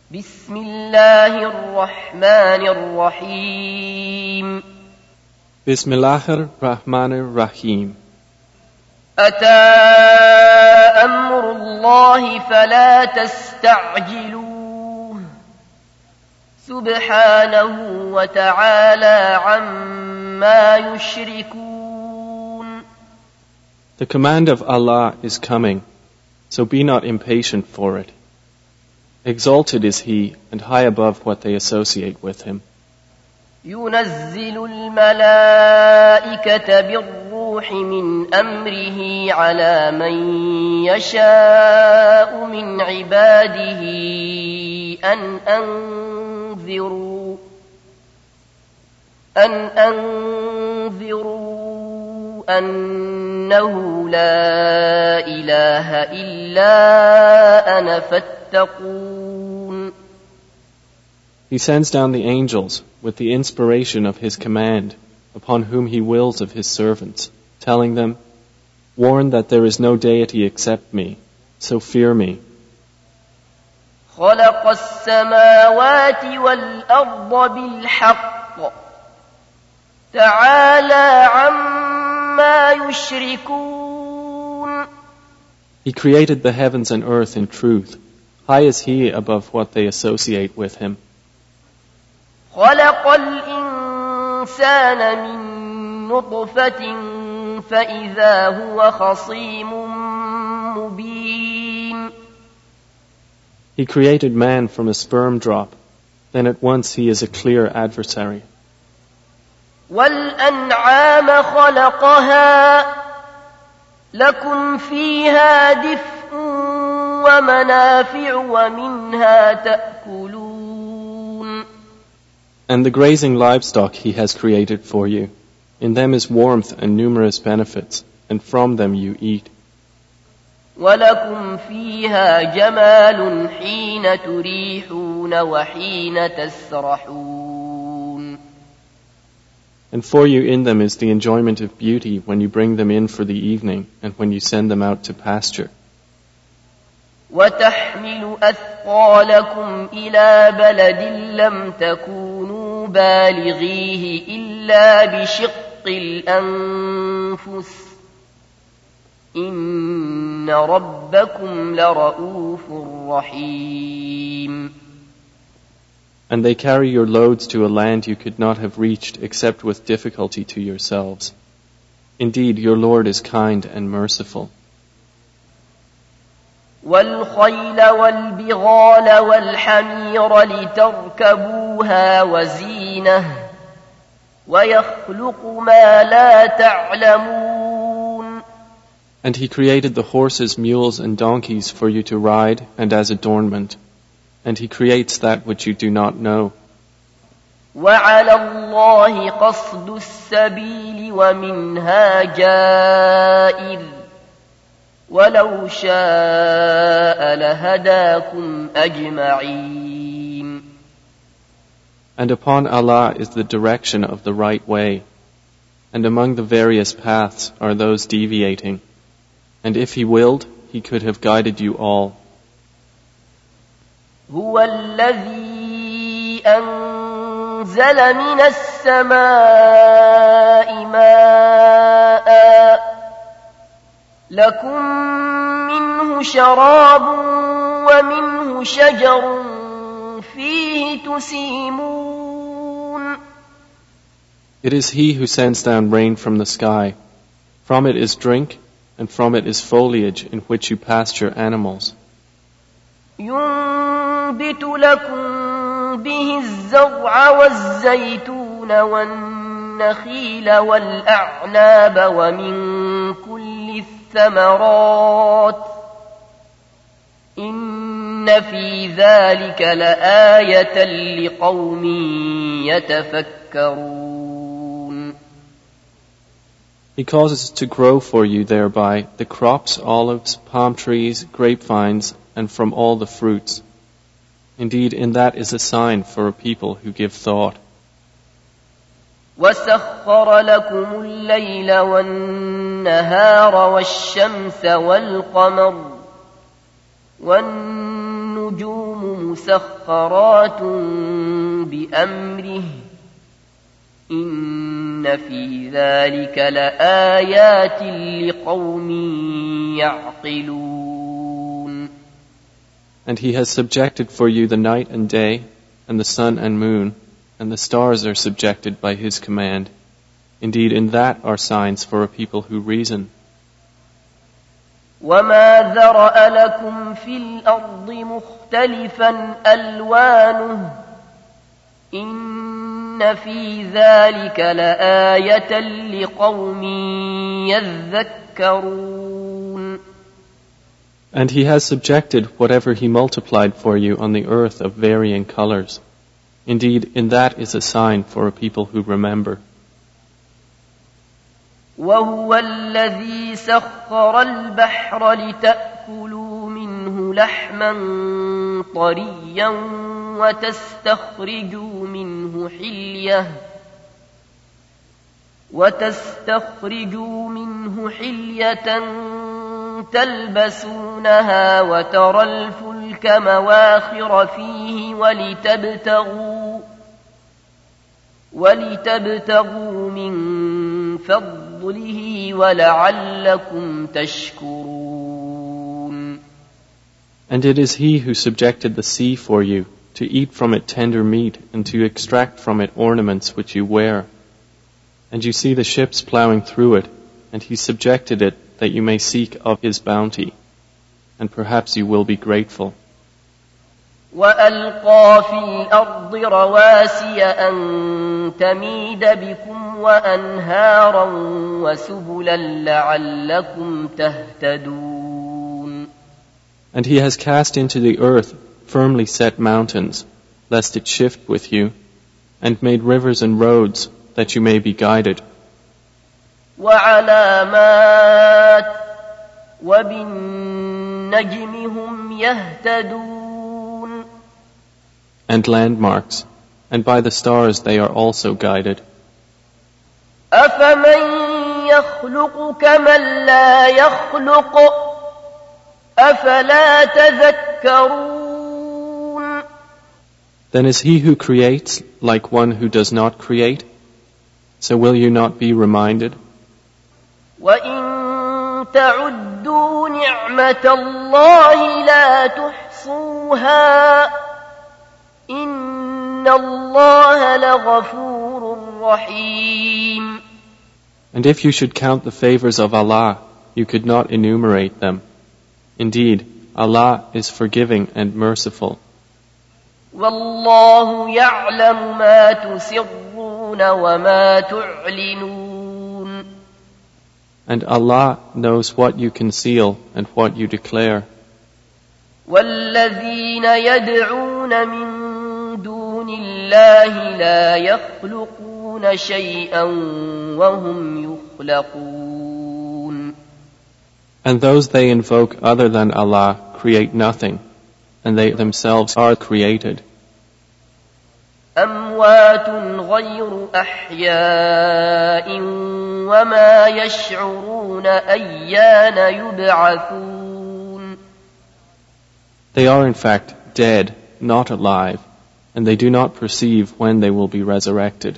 بسم الله الرحمن الرحيم بسم الله الرحمن الرحيم أتى أمر الله فلا تستعجلوه سبحانه وتعالى عما يشركون. The command of Allah is coming, so be not impatient for it. Exalted is He and high above what they associate with Him. ينزل الملائكة بالروح من أمره على من يشاء من عباده أن أنذروا أنه لا إله إلا أنا فاتقون. He sends down the angels with the inspiration of His command upon whom He wills of His servants, telling them, warn that there is no deity except me, so fear me. خلق السماوات والأرض بالحق تعالى عما يشركون. He created the heavens and earth in truth. High is He above what they associate with Him. خلق الإنسان من نطفة فإذا هو خصيم مبين. He created man from a sperm drop, then at once he is a clear adversary. والأنعام خلقها لكم فيها دفء ومنافع ومنها تأكلون. And the grazing livestock He has created for you. In them is warmth and numerous benefits, and from them you eat. وَلَكُمْ فِيهَا جَمَالٌ حِينَ تُرِيحُونَ وَحِينَ تَسْرَحُونَ. And for you in them is the enjoyment of beauty when you bring them in for the evening and when you send them out to pasture. وَتَحْمِلُ أَثْقَالَكُمْ إِلَى بَلَدٍ لَمْ تَكُونُوا بَالِغِيهِ إِلَّا بِشِقِّ الْأَنفُسِ إِنَّ رَبَّكُمْ لَرَءُوفٌ رَحِيمٌ. And they carry your loads to a land you could not have reached except with difficulty to yourselves. Indeed, your Lord is kind and merciful. وَالْخَيْلَ وَالْبِغَالَ وَالْحَمِيرَ لِتَرْكَبُوهَا وَزِينَةً وَيَخْلُقُ مَا لَا تَعْلَمُونَ. And He created the horses, mules, and donkeys for you to ride and as adornment. And He creates that which you do not know. وَعَلَى اللَّهِ قَصْدُ السَّبِيلِ وَمِنْهَا جَائِرٌ وَلَوْ شَاءَ لَهَدَاكُمْ أَجْمَعِينَ. And upon Allah is the direction of the right way. And among the various paths are those deviating. And if He willed, He could have guided you all. هُوَ الَّذِي أَنزَلَ مِنَ السَّمَاءِ مَاءً لكم منه شراب ومنه شجر فيه تسيمون. It is He who sends down rain from the sky. From it is drink, and from it is foliage in which you pasture animals. ينبت لكم به الزرع والزيتون والنخيل والأعناب ومن كل الثمرات إن في ذلك لآية لقوم يتفكرون. He causes to grow for you thereby the crops, olives, palm trees, grapevines, and from all the fruits. Indeed, in that is a sign for a people who give thought. وَسَخَّرَ لَكُمُ اللَّيْلَ وَالنَّهَارَ وَالشَّمْسَ وَالْقَمَرَ وَالنُّجُومَ والنجوم مسخرات بأمره إن في ذلك لآيات لقوم يعقلون. And he has subjected for you the night and day, and the sun and moon, and the stars are subjected by his command. Indeed, in that are signs for a people who reason. وما ذرأ لكم في الأرض مختلفا ألوانه إن في ذلك لآية لقوم يذكرون. And he has subjected whatever he multiplied for you on the earth of varying colors. Indeed, in that is a sign for a people who remember. وهو الذي سخر البحر لتأكلوا منه لحما طريا وتستخرجوا منه حلية تلبسونها وترى الفلك مواخر فيه ولتبتغوا من فضله ولعلكم تشكرون. And it is he who subjected the sea for you, to eat from it tender meat, and to extract from it ornaments which you wear. And you see the ships plowing through it, and he subjected it that you may seek of his bounty, and perhaps you will be grateful. وألقى في الأرض رواسي أن تميد بكم وأنهارا وسبلا لعلكم تهتدون. And he has cast into the earth firmly set mountains, lest it shift with you, and made rivers and roads, that you may be guided. وعلامات وبالنجم هم يهتدون. And landmarks, and by the stars they are also guided. أفمن يخلق كمن لا يخلق أفلا تذكرون. Then is he who creates like one who does not create? So will you not be reminded? وَإِن تَعُدُّوا نِعْمَةَ اللَّهِ لَا تُحْصُوهَا إِنَّ اللَّهَ لَغَفُورٌ رَحِيمٌ. And if you should count the favors of Allah, you could not enumerate them. Indeed, Allah is forgiving and merciful. وَاللَّهُ يَعْلَمُ مَا تُسِرُّونَ وَمَا تُعْلِنُونَ. And Allah knows what you conceal and what you declare. وَالَّذِينَ يَدْعُونَ مِن دُونِ اللَّهِ لَا يَخْلُقُونَ شَيْئًا وَهُمْ يُخْلَقُونَ. And those they invoke other than Allah create nothing, and they themselves are created. أَمْوَاتٌ غَيْرُ أَحْيَاءٍ وَمَا يَشْعُرُونَ أَيَّانَ يُبْعَثُونَ. They are in fact dead, not alive, and they do not perceive when they will be resurrected.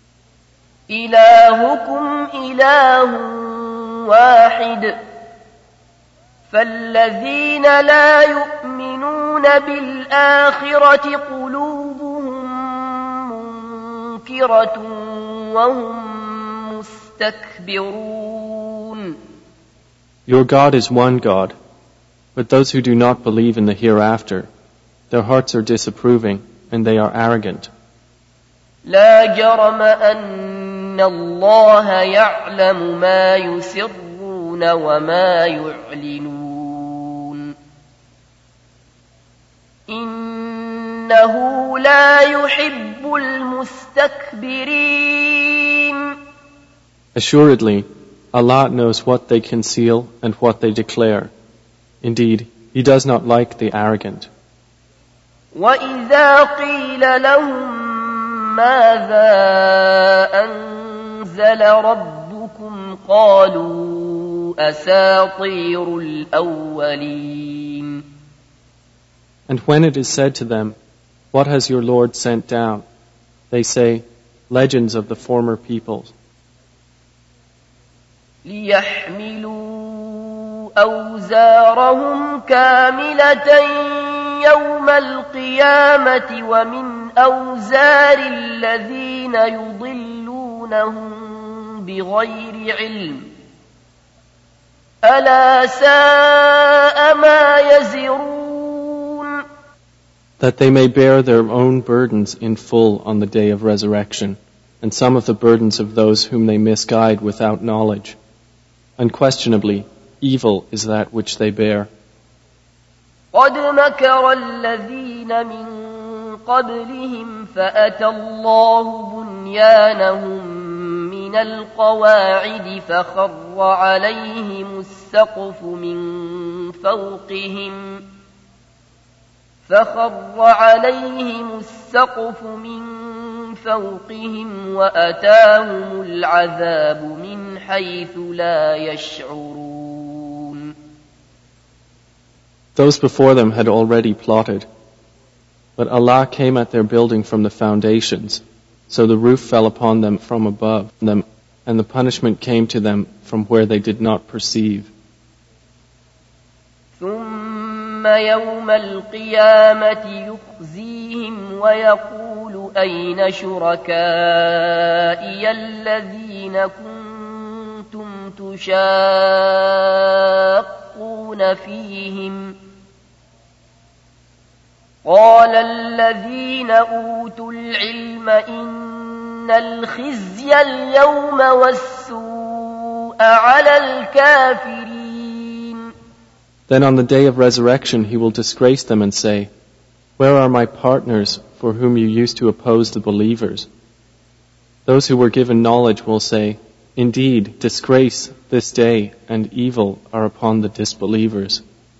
إِلَٰهُكُمْ إِلَٰهٌ وَاحِدٌ فَالَّذِينَ لَا يُؤْمِنُونَ بِالْآخِرَةِ قُلُوبُهُم مُّنكِرَةٌ وَهُم مُّسْتَكْبِرُونَ. Your God is one God, but those who do not believe in the hereafter, their hearts are disapproving and they are arrogant. لا جرم أن الله يعلم ما يسرون وما يعلنون إنه لا يحب المستكبرين. Assuredly, Allah knows what they conceal and what they declare. Indeed, He does not like the arrogant. وَإِذَا قِيلَ لَهُم ماذا أنزل ربكم قالوا أساطير الأولين And when it is said to them, "What has your Lord sent down?" they say, "Legends of the former peoples." ليحملوا أوزارهم كاملة يوم القيامة ومن أوزار الذين يضلونهم بغير علم ألا ساء ما يزرون. That they may bear their own burdens in full on the day of resurrection, and some of the burdens of those whom they misguide without knowledge. Unquestionably, evil is that which they bear. قد مكر الذين من قبلهم فأتى الله بنيانهم من القواعد فخر عليهم السقف من فوقهم وأتاهم العذاب من حيث لا يشعرون. Those before them had already plotted, but Allah came at their building from the foundations, so the roof fell upon them from above them, and the punishment came to them from where they did not perceive. ثم يوم القيامة يخزيهم ويقول أين شركائي الذين كنتم تشاقون فيهم قال الذين أوتوا العلم إن الخزي اليوم والسوء على الكافرين. Then on the day of resurrection he will disgrace them and say, "Where are my partners for whom you used to oppose the believers?" Those who were given knowledge will say, "Indeed, disgrace this day and evil are upon the disbelievers."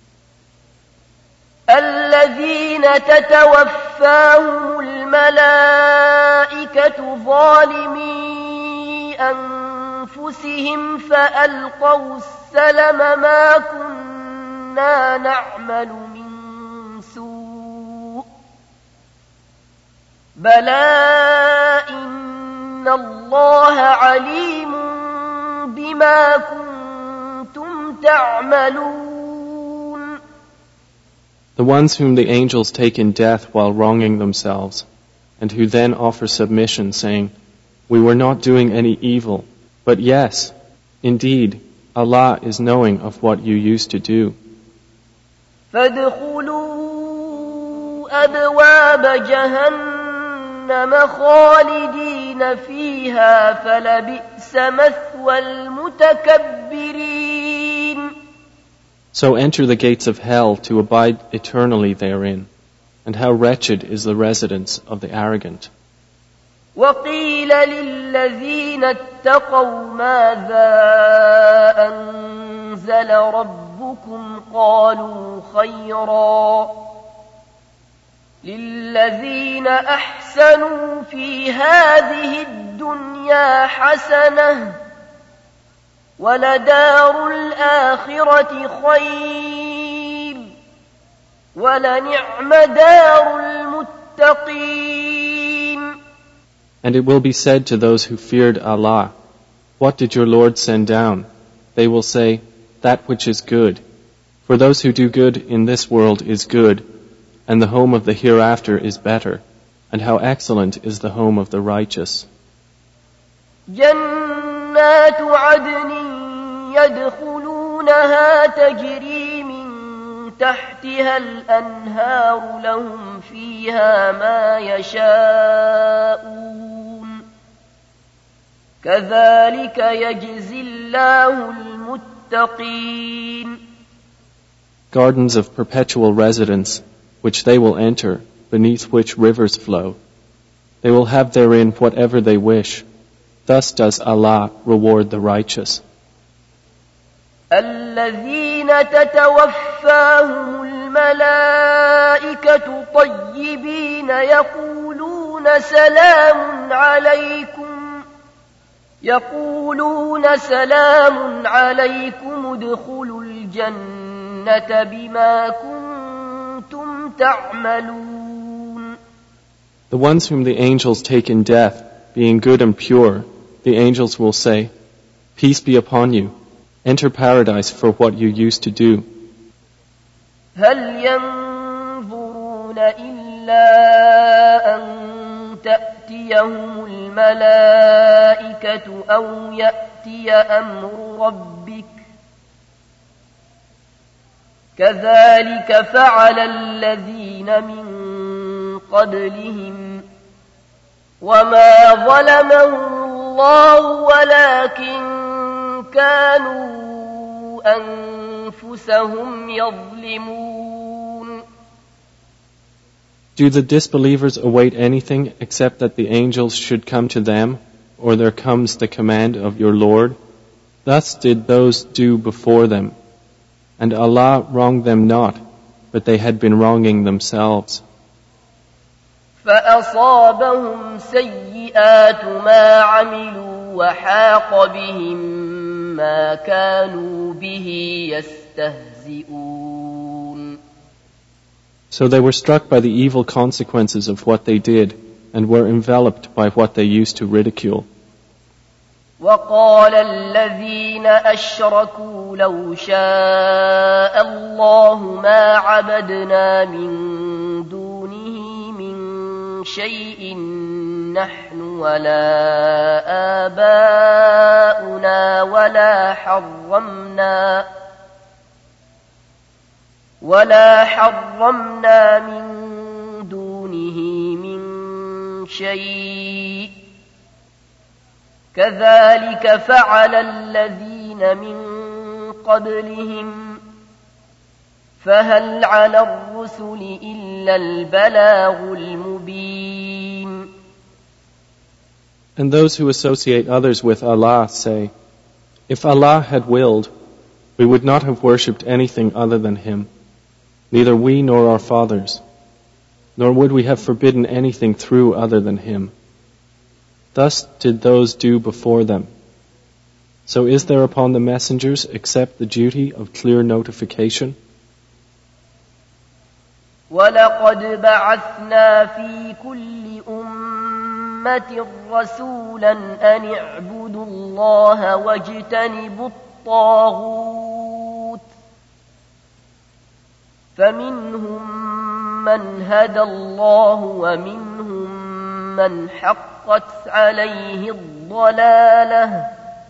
الذين تتوفاهم الملائكة ظالمي أنفسهم فألقوا السلم ما كنا نعمل من سوء بلى إن الله عليم بما كنتم تعملون. The ones whom the angels take in death while wronging themselves, and who then offer submission, saying, "We were not doing any evil, but yes, indeed, Allah is knowing of what you used to do." فادخلوا أبواب جهنم خالدين فيها فلبئس مثوى المتكبرين. So enter the gates of hell to abide eternally therein, and how wretched is the residence of the arrogant. وقيل للذين اتقوا ماذا أنزل ربكم قالوا خيرا للذين أحسنوا في هذه الدنيا حسنة ولدار الآخرة خير ولنعم دار المتقين. And it will be said to those who feared Allah, "What did your Lord send down?" They will say, "That which is good. For those who do good in this world is good, and the home of the hereafter is better, and how excellent is the home of the righteous." جنات عدن يدخلونها تجري من تحتها الأنهار لهم فيها ما يشاءون كذلك يجزي الله المتقين. Gardens of perpetual residence, which they will enter, beneath which rivers flow. They will have therein whatever they wish. Thus does Allah reward the righteous. الذين تتوفاهم الملائكة طيبين يقولون سلام عليكم ادخلوا الجنة بما كنتم تعملون. The ones whom the angels take in death, being good and pure, the angels will say, "Peace be upon you. Enter paradise for what you used to do." هل ينظرون إلا أن تأتيهم الملائكة أو يأتي أمر ربك كذلك فعل الذين من قبلهم وما ظلمهم الله ولكن كانوا أنفسهم يظلمون. Do the disbelievers await anything except that the angels should come to them, or there comes the command of your Lord? Thus did those do before them. And Allah wronged them not, but they had been wronging themselves. فأصابهم سيئات ما عملوا وحاق بهم ما كانوا به يستهزئون. So they were struck by the evil consequences of what they did, and were enveloped by what they used to ridicule. وقال الذين أشركوا لو شاء الله ما عبدنا من دونه من شيء نحن ولا آباؤنا ولا حرمنا من دونه من شيء كذلك فعل الذين من قبلهم فهل على الرسل إلا البلاغ المبين. And those who associate others with Allah say, "If Allah had willed, we would not have worshipped anything other than Him, neither we nor our fathers, nor would we have forbidden anything through other than Him. Thus did those do before them. So is there upon the messengers except the duty of clear notification?" وَلَقَدْ بَعَثْنَا فِي كُلِّ أُمَّةٍ رَسُولًا أَنِ اعْبُدُوا اللَّهَ وَاجْتَنِبُوا الطَّاغُوتَ فَمِنْهُمْ مَنْ هَدَى اللَّهُ وَمِنْهُمْ مَنْ حَقَّتْ عَلَيْهِ الضَّلَالَةُ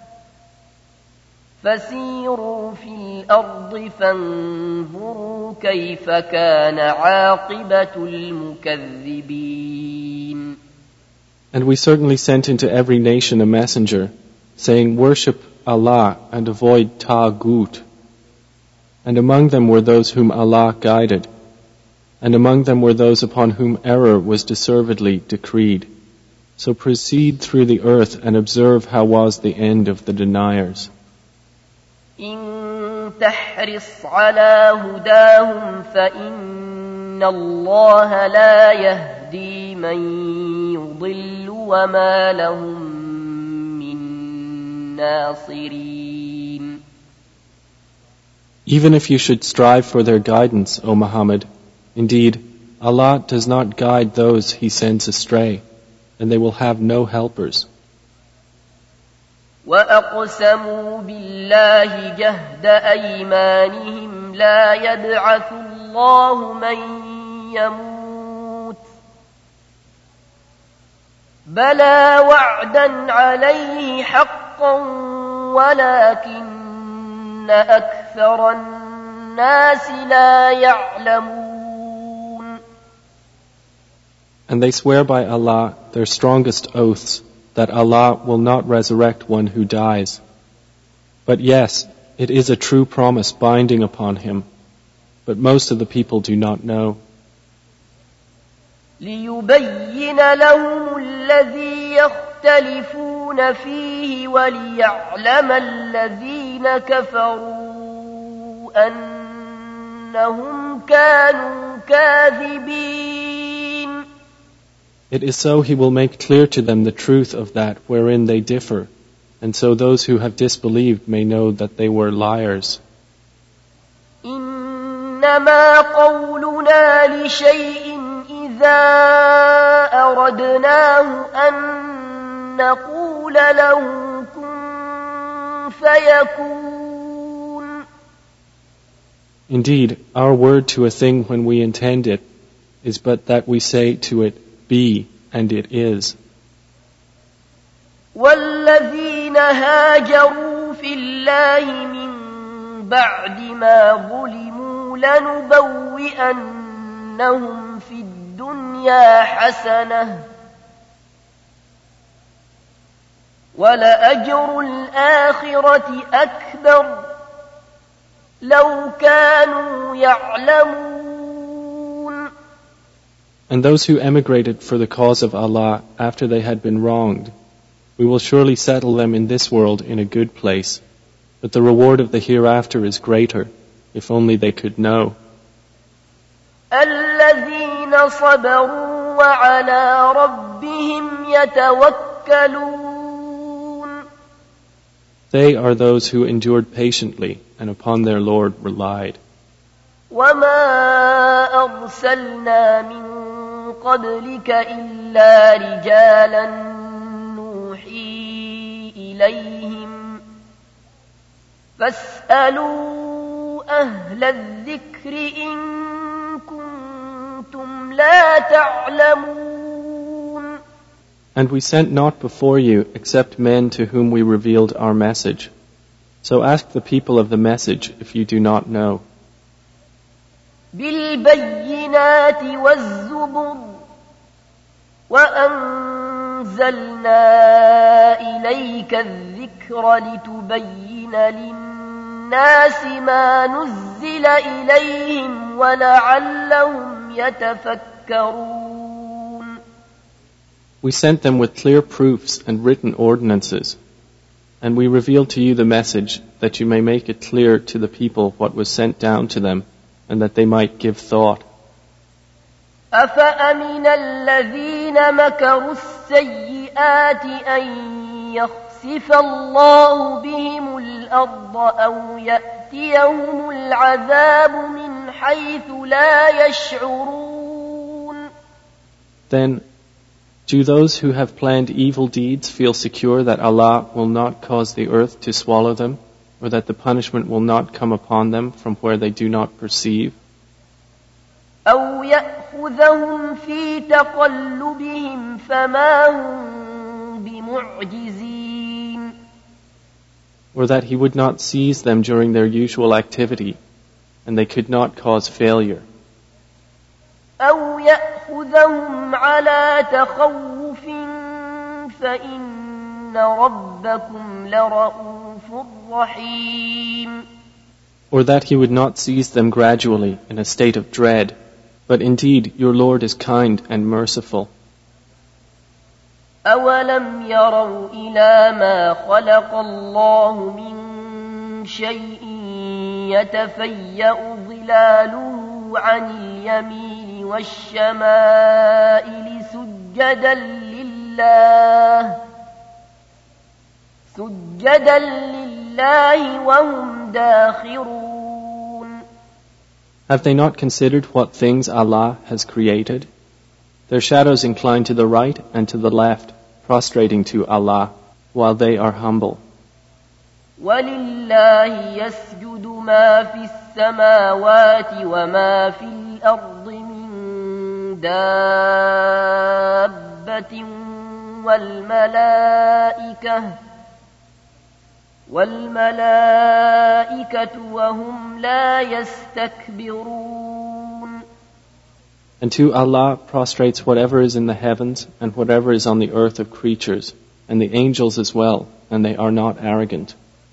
فسيروا في الأرض فانظروا كيف كان عاقبة المكذبين. And we certainly sent into every nation a messenger, saying, "Worship Allah and avoid Taghut." And among them were those whom Allah guided, and among them were those upon whom error was deservedly decreed. So proceed through the earth and observe how was the end of the deniers. إن تحرص على هداهم فإن الله لا يهدي من يضل وما لهم من ناصرين. Even if you should strive for their guidance, O Muhammad, indeed, Allah does not guide those He sends astray, and they will have no helpers. وَأَقْسَمُوا بِاللَّهِ جَهْدَ أَيْمَانِهِمْ لَا يَبْعَثُ اللَّهُ مَن يَمُوتُ بَلَى وَعْدًا عَلَيْهِ حَقًّا وَلَكِنَّ أَكْثَرَ النَّاسِ لَا يَعْلَمُونَ. And they swear by Allah their strongest oaths, that Allah will not resurrect one who dies. But yes, it is a true promise binding upon Him, but most of the people do not know. لِيُبَيِّنَ لَهُمُ الَّذِي يَخْتَلِفُونَ فِيهِ وَلِيَعْلَمَ الَّذِينَ كَفَرُوا أَنَّهُمْ كَانُوا كَاذِبِينَ. It is so He will make clear to them the truth of that wherein they differ, and so those who have disbelieved may know that they were liars. إِنَّمَا قَوْلُنَا أمرنا لشيء إذا أردناه أن نقول له كن فيكون. Indeed, our word to a thing when we intend it is but that we say to it, be, and it is. والذين هاجروا في الله من بعد ما ظلموا لنبوئنهم في الدنيا حسنة ولأجر الآخرة أكبر لو كانوا يعلمون. And those who emigrated for the cause of Allah after they had been wronged, we will surely settle them in this world in a good place, but the reward of the hereafter is greater, if only they could know. الذين صبروا وعلى ربهم يتوكلون. They are those who endured patiently and upon their Lord relied. وما أرسلنا من قبلك إلا رجالا نوحي إليهم فاسألوا أهل الذكر إن كنتم لا تعلمون. And we sent not before you except men to whom we revealed our message. So ask the people of the message if you do not know. بالبينات والزبر وأنزلنا إليك الذكر لتبين للناس ما نزل إليهم ولعلهم يتفكرون. We sent them with clear proofs and written ordinances, and we revealed to you the message that you may make it clear to the people what was sent down to them, and that they might give thought. أفأمن الذين مكروا السيئات أن يخسف الله بهم الأرض أو يأتيهم العذاب من حيث لا يشعرون. Then, do those who have planned evil deeds feel secure that Allah will not cause the earth to swallow them, or that the punishment will not come upon them from where they do not perceive? أو يأخذهم في تقلبهم فما هم بمعجزين. Or that He would not seize them during their usual activity, and they could not cause failure. أو يأخذهم على تخوف فإن ربكم لرؤوف رحيم. Or that He would not seize them gradually in a state of dread, but indeed your Lord is kind and merciful. أولم يروا إلى ما خلق الله من شيء يتفيأ ظلاله عن اليمين والشمائل سجدا لله وهم داخرون. Have they not considered what things Allah has created? Their shadows incline to the right and to the left, prostrating to Allah, while they are humble. وَلِلَّهِ يَسْجُدُ مَا فِي السَّمَاوَاتِ وَمَا فِي الْأَرْضِ مِن دَابَّةٍ وَالْمَلَائِكَةُ وَهُمْ لَا يَسْتَكْبِرُونَ. And to Allah prostrates whatever is in the heavens and whatever is on the earth of creatures, and the angels as well, and they are not arrogant.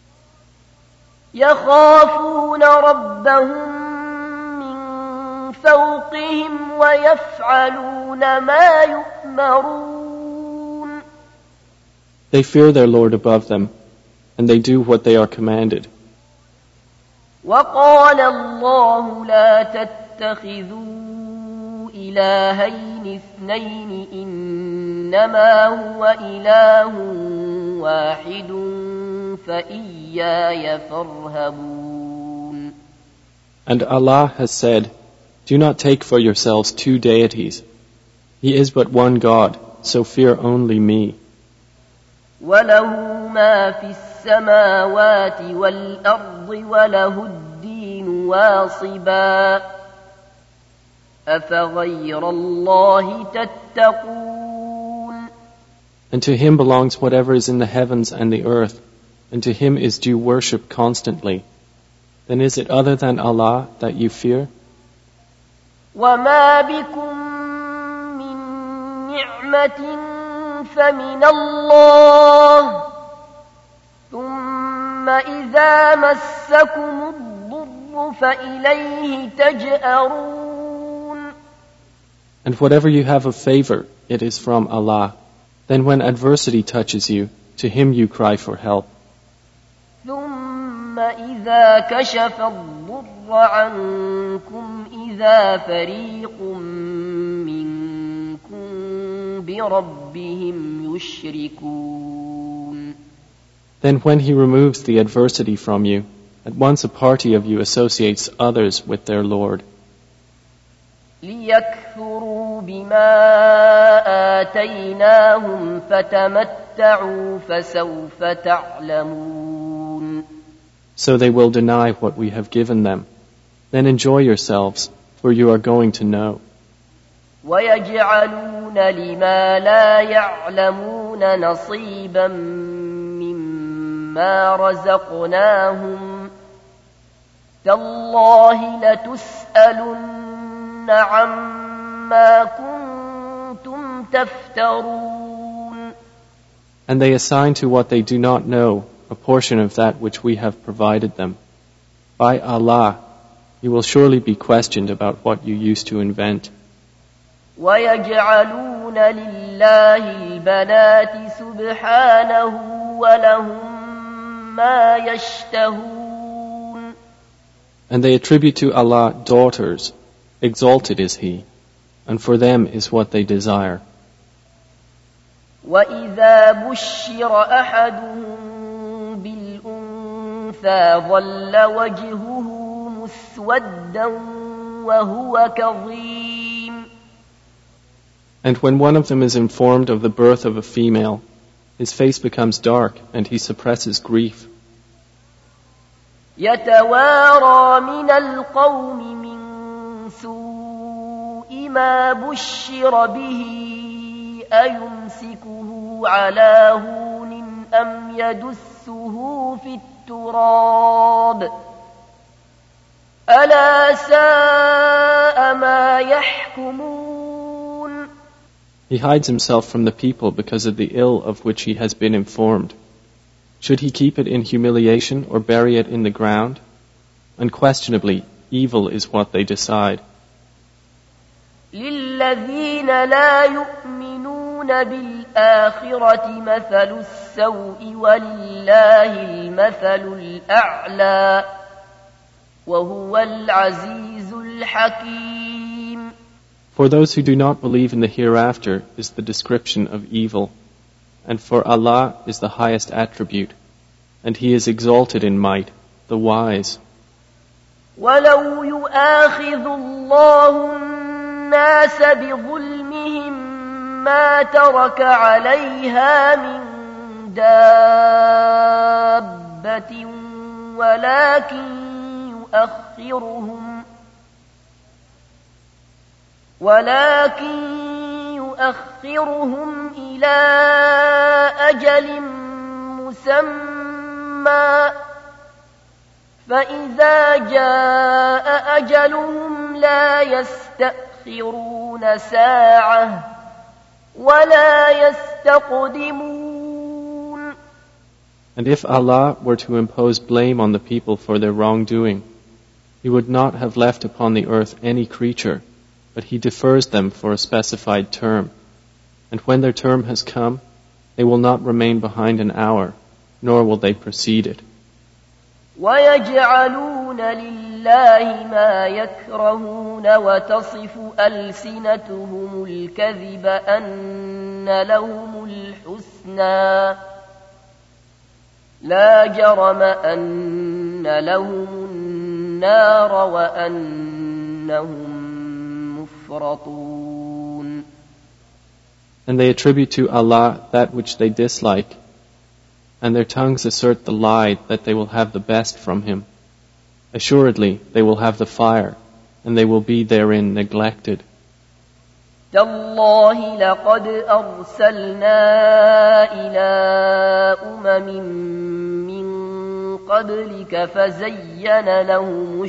يَخَافُونَ رَبَّهُم مِّن فَوْقِهِمْ وَيَفْعَلُونَ مَا يُؤْمَرُونَ. They fear their Lord above them, and they do what they are commanded. وَقَالَ اللَّهُ لَا تَتَّخِذُوا إِلَٰهَيْنِ اثْنَيْنِ إِنَّمَا هُوَ إِلَٰهٌ وَاحِدٌ فَإِيَّايَ فَارْهَبُونِ. And Allah has said, Do not take for yourselves two deities. He is but one God, so fear only me. وله ما في السماوات والأرض وله الدين واصبا أفغير الله تتقون. And to him belongs whatever is in the heavens and the earth, and to him is due worship constantly. Then is it other than Allah that you fear? وما بكم من نعمة فمن الله ثم إذا مسكم الضر فإليه تجأرون. And whatever you have of favor, it is from Allah. Then when adversity touches you, to him you cry for help. ثم إذا كشف الضر عنكم إذا فريق منكم بربهم يشركون. Then when he removes the adversity from you, at once a party of you associates others with their Lord. ليكفروا بما آتيناهم فتمتعوا فسوف تعلمون. So they will deny what we have given them. Then enjoy yourselves, for you are going to know. ويجعلون لما لا يعلمون نصيبا مما رزقناهم تالله لتسألن عما كنتم تفترون. And they assign to what they do not know a portion of that which we have provided them. By Allah, you will surely be questioned about what you used to invent. ويجعلون لله البنات سبحانه ولهم ما يشتهون. And they attribute to Allah daughters, exalted is He, and for them is what they desire. وإذا بشر أحدهم بالأنثى ظل وجهه مسودا وهو كظيم. And when one of them is informed of the birth of a female, his face becomes dark and he suppresses grief. يتوارى من القوم من سوء ما بشر به أيمسكه على هون أم يدسه في التراب ألا ساء ما يحكمون. He hides himself from the people because of the ill of which he has been informed. Should he keep it in humiliation or bury it in the ground? Unquestionably, evil is what they decide. للذين لا يؤمنون بالآخرة مثل السوء ولله المثل الأعلى وهو العزيز الحكيم. For those who do not believe in the hereafter is the description of evil, and for Allah is the highest attribute, and He is exalted in might, the wise. وَلَوْ يُؤَاخِذُ اللَّهُ النَّاسَ بِظُلْمِهِمْ مَا تَرَكَ عَلَيْهَا مِنْ دَابَّةٍ ولكن يؤخرهم إلى أجل مسمى فإذا جاء أجلهم لا يستأخرون ساعة ولا يستقدمون. And if Allah were to impose blame on the people for their wrongdoing, He would not have left upon the earth any creature, but He defers them for a specified term. And when their term has come, they will not remain behind an hour, nor will they precede it. وَيَجْعَلُونَ لِلَّهِ مَا يَكْرَهُونَ وَتَصِفُ أَلْسِنَتُهُمُ الْكَذِبَ أَنَّ لَهُمُ الْحُسْنَى لَا جَرَمَ أَنَّ لَهُمُ النَّارَ وَأَنَّهُمْ يفرطون. And they attribute to Allah that which they dislike, and their tongues assert the lie that they will have the best from Him. Assuredly, they will have the fire, and they will be therein neglected. تالله لقد أرسلنا إلى أمم من قبلك فزين لهم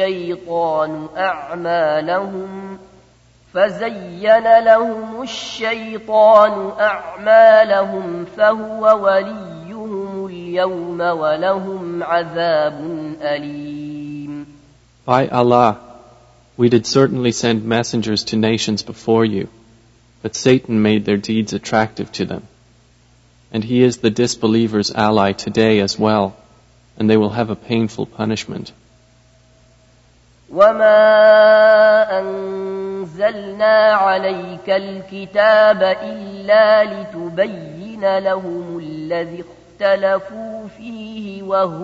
الشيطان أعمالهم فهو وليهم اليوم ولهم عذاب أليم. By Allah, we did certainly send messengers to nations before you, but Satan made their deeds attractive to them. And he is the disbelievers' ally today as well, and they will have a painful punishment. وما أنزلنا عليك الكتاب إلا لتبين لهم الذي اختلفوا فيه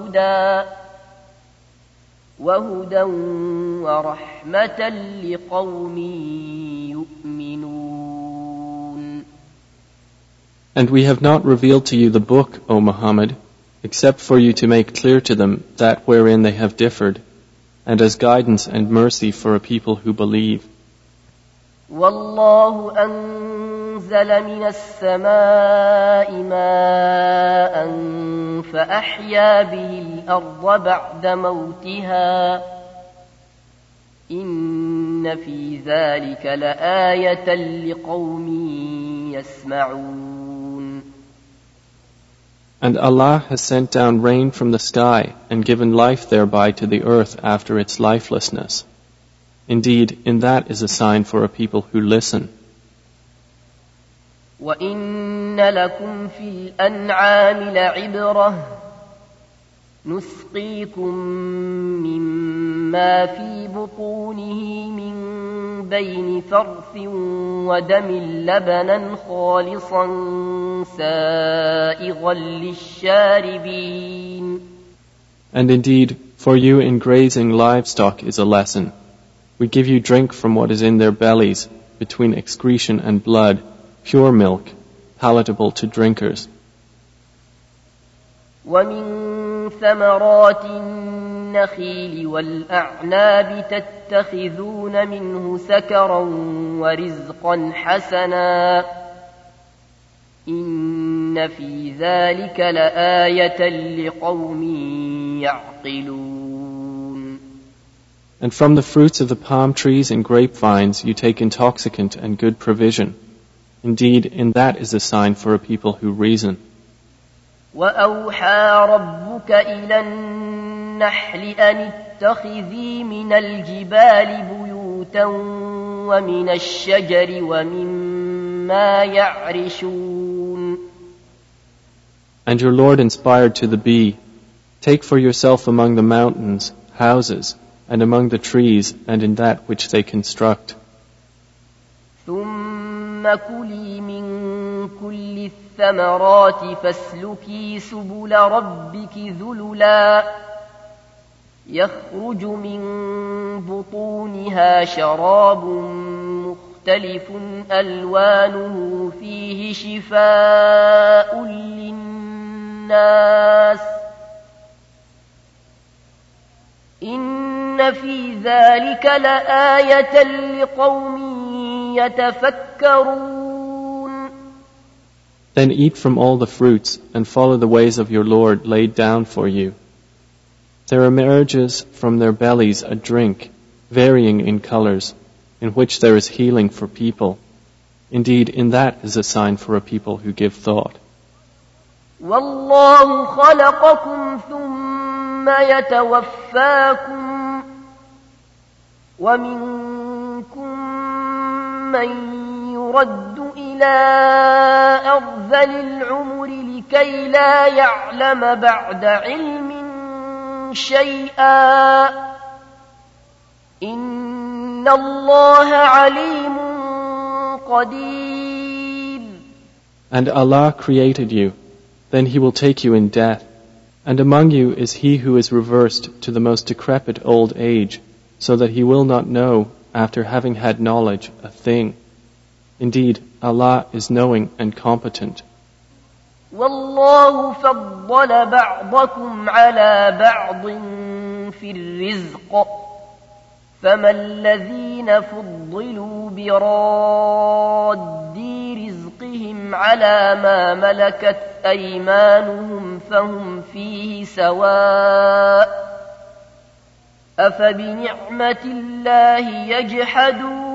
وهدى ورحمة لقوم يؤمنون. And we have not revealed to you the book, O Muhammad, except for you to make clear to them that wherein they have differed, and as guidance and mercy for a people who believe. والله أنزل من السماء ماء فأحيا به الأرض بعد موتها إن في ذلك لآية لقوم يسمعون. And Allah has sent down rain from the sky and given life thereby to the earth after its lifelessness. Indeed, in that is a sign for a people who listen. وَإِنَّ لَكُمْ فِي الْأَنْعَامِ لَعِبْرَةً نُسْقِيكُم مِّمَّا فِي بُطُونِهِ مِن بَيْنِ فَرْثٍ وَدَمٍ لَبَنًا خَالِصًا سَائِغًا لِلشَّارِبِينَ. And indeed, for you in grazing livestock is a lesson. We give you drink from what is in their bellies, between excretion and blood, pure milk, palatable to drinkers. وَمِن ثَمَرَاتِ النَّخِيلِ وَالْأَعْنَابِ تَتَّخِذُونَ مِنْهُ سَكَرًا وَرِزْقًا حَسَنًا إِنَّ فِي ذَلِكَ لَآيَةً لِقَوْمٍ يَعْقِلُونَ. And from the fruits of the palm trees and grapevines you take intoxicant and good provision. Indeed, in that is a sign for a people who reason. وَأَوْحَى رَبُّكَ إِلَى النَّحْلِ أَنِ اتَّخِذِي مِنَ الْجِبَالِ بُيُوتًا وَمِنَ الشَّجَرِ وَمِمَّا يَعْرِشُونَ. And your Lord inspired to the bee, take for yourself among the mountains houses, and among the trees, and in that which they construct. ثُمَّ كُلِي مِن كُلِّ الثَّمَرَاتِ فَاسْلُكِي سُبُلَ رَبِّكِ ذُلُلًا يَخْرُجُ مِن بُطُونِهَا شَرَابٌ مُخْتَلِفٌ أَلْوَانُهُ فِيهِ شِفَاءٌ لِلنَّاسِ إِنَّ فِي ذَلِكَ لَآيَةً لِقَوْمٍ يَتَفَكَّرُونَ. Then eat from all the fruits and follow the ways of your Lord laid down for you. There emerges from their bellies a drink, varying in colors, in which there is healing for people. Indeed, in that is a sign for a people who give thought. وَاللَّهُ خَلَقَكُمْ ثُمَّ يَتَوَفَّاكُمْ وَمِنكُم مَّن يُرَدُّ إِلَى أَرْذَلِ الْعُمُرِ لِكَيْ لَا يَعْلَمَ بَعْدَ عِلْمٍ شَيْئًا إِنَّ اللَّهَ عَلِيمٌ قَدِيرٌ. And Allah created you, then He will take you in death, and among you is he who is reversed to the most decrepit old age, so that he will not know after having had knowledge, a thing. Indeed, Allah is knowing and competent. والله فضل بعضكم على بعض في الرزق فما الذين فضلوا براد رزقهم على ما ملكت أيمانهم فهم فيه سواء أفبنعمة الله يجحدون.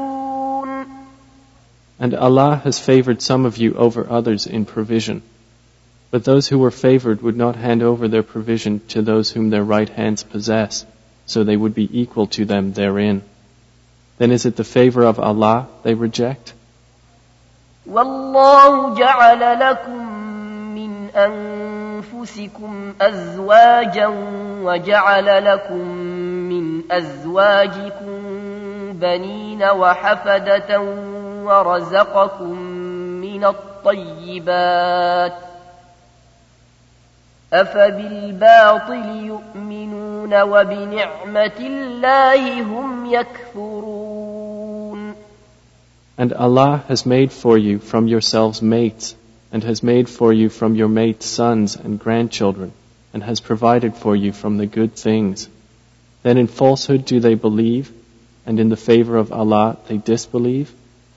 And Allah has favored some of you over others in provision. But those who were favored would not hand over their provision to those whom their right hands possess, so they would be equal to them therein. Then is it the favor of Allah they reject? والله جعل لكم من أنفسكم أزواجا وجعل لكم من أزواجكم بنين وحفدة ورزقكم من الطيبات أفبالباطل يؤمنون وبنعمة الله هم يكفرون. And Allah has made for you from yourselves mates, and has made for you from your mates sons and grandchildren, and has provided for you from the good things. Then in falsehood do they believe, and in the favor of Allah they disbelieve?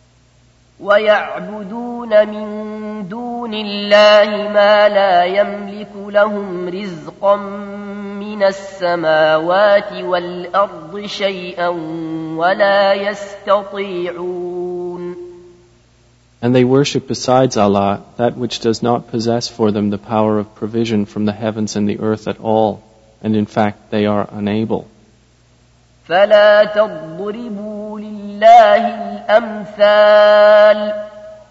ويعبدون من دون الله ما لا يملك لهم رزقا من السماوات والأرض شيئا ولا يستطيعون. And they worship besides Allah that which does not possess for them the power of provision from the heavens and the earth at all, and in fact they are unable. فلا تضربوا لله الأمثال